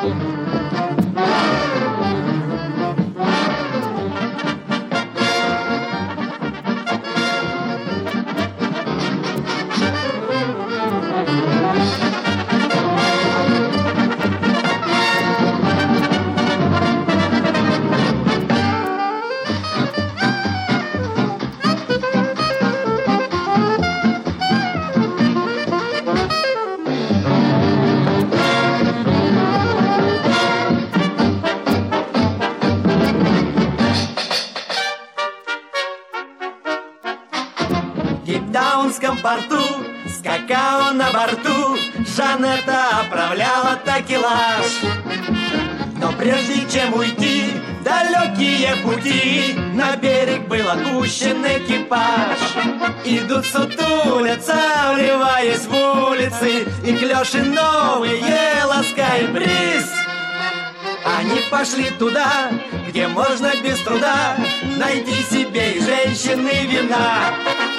В Кейптаунском порту с какао на борту Жанетта оправляла такелаж. Но прежде чем уйти в далекие пути, на берег был отпущен экипаж. Идут сутулятся, вливаясь в улицы, и клёши новые ласкает бриз. Они пошли туда, где можно без труда найти себе и женщины вина.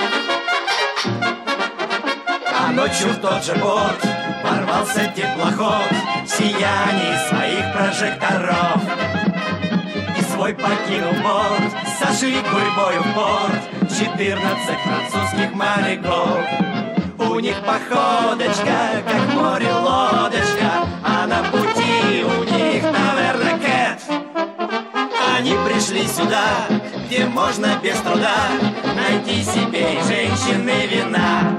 А ночью в тот же борт ворвался теплоход в сиянии своих прожекторов. И свой покинул порт, сошли гурьбою в порт 14 французских моряков. У них походочка, как море лодочка, а на пути у них, наверное, кэт. Они пришли сюда, где можно без труда найти себе и женщины вина.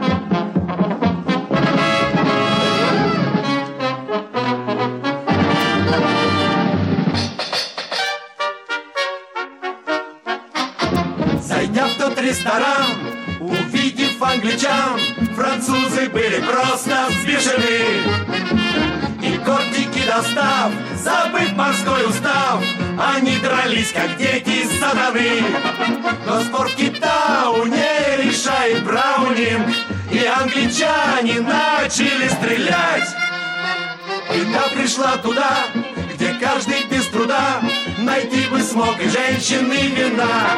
Зайдя в тот ресторан, увидев англичан, французы были просто взбешены. И кортики достав, забыв морской устав, они дрались, как дети сатаны. Но спор в Кейптауне решает Браунинг, и англичане начали стрелять. Беда пришла туда, где каждый без труда найти бы смог и женщины вина.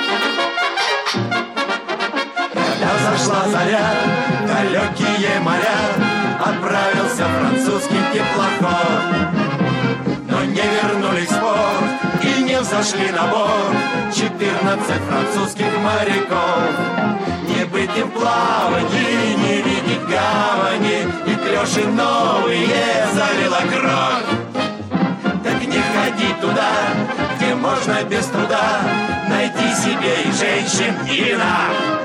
Когда взошла заря, далекие моря, отправился французский теплоход. Но не вернулись в порт и не взошли на борт 14 французских моряков. Не быть им плаванье, не видеть гавани, и клёши новые залила кровь. Так не ходи туда, где можно без труда найти себе и женщин, и вина.